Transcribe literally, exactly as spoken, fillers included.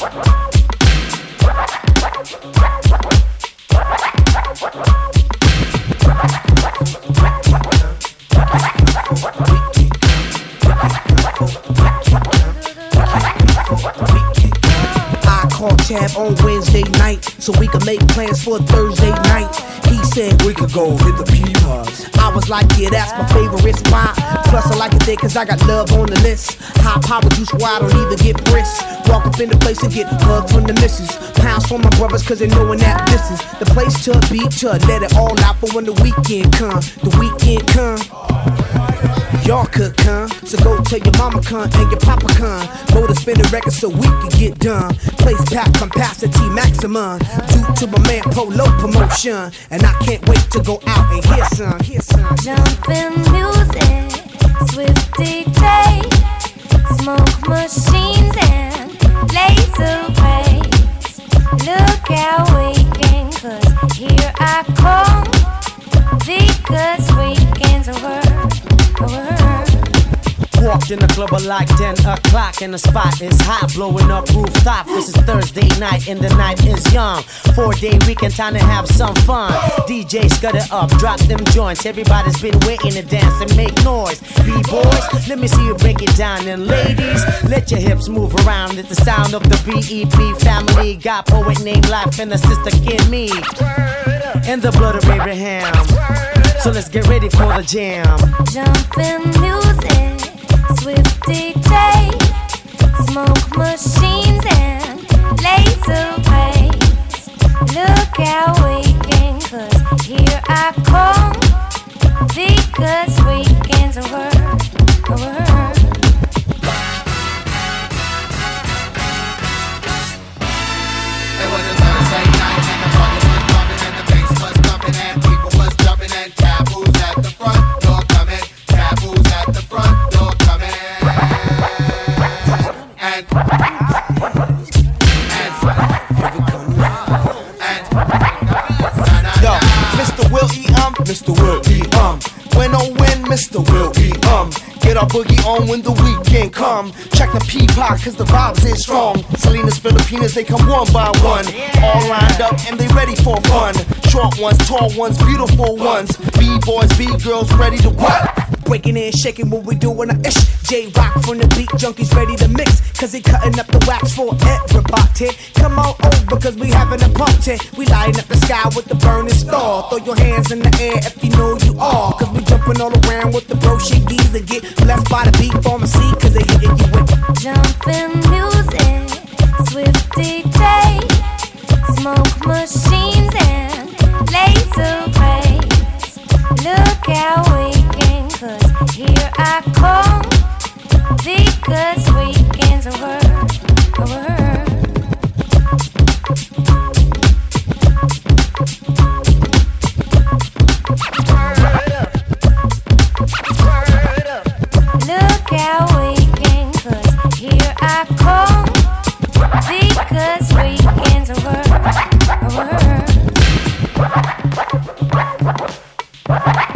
Tab on Wednesday night so we could make plans for Thursday night. He said we could go hit the P-Pods. I was like, yeah, that's my favorite spot. Plus I like it there cause I got love on the list. High power juice where I don't even get brisk. Walk up in the place and get hugs from the missus. Pounds from my brothers cause they knowin' that this is the place to be, to let it all out for when the weekend come. The weekend come. Y'all could come, so go tell your mama come and your papa come. Go to spin the record so we can get done. Place pack capacity maximum. Due to my man Polo promotion. And I can't wait to go out and hear some, hear some. Jumpin' music, swift D J, smoke machines and laser rays. Look out weekend, cause here I come. Because weekends are word, a word. Walked in the club at like ten o'clock and the spot is hot, blowing up rooftop. This is Thursday night and the night is young. Four day weekend, time to have some fun. D J scud it up, drop them joints. Everybody's been waiting to dance and make noise. B-boys, let me see you break it down. And ladies, let your hips move around. It's the sound of the B E P family. Got poet named Life and a sister Kim Me. And the blood of Abraham. So let's get ready for the jam. Jumpin' music, swift D J, smoke machines and laser rays. Look out weekend, cause here I come. Because weekends are word, a word. It was a Thursday night and the party was bumping and the bass was thumping and people was jumping and taboos at the front door coming, taboos at the front door coming, and and and yo, Mister Will E um, Mister Will E um, when oh when Mister Will E um. Get our boogie on when the weekend come. Check the P-Pop cause the vibes is strong. Salinas, Filipinas, they come one by one. All lined up and they ready for fun. Short ones, tall ones, beautiful ones. B-boys, B-girls ready to what? Breaking and shaking what we doing a ish. J-Rock from the beat junkies ready to mix. Cause they cutting up the wax for everybody. Come on over cause we having a party. We lighting up the sky with the burning star. Throw your hands in the air if you know you are. Cause we jumping all around with the bro shiggies and get blessed by the beat pharmacy cause they hitting you with Jumpin' music, swift D J, smoke machines and laser rays. Look out weekend, cause here I come. Because weekends are word, a word. Look out weekend, cause here I come. Because weekends are word, a word.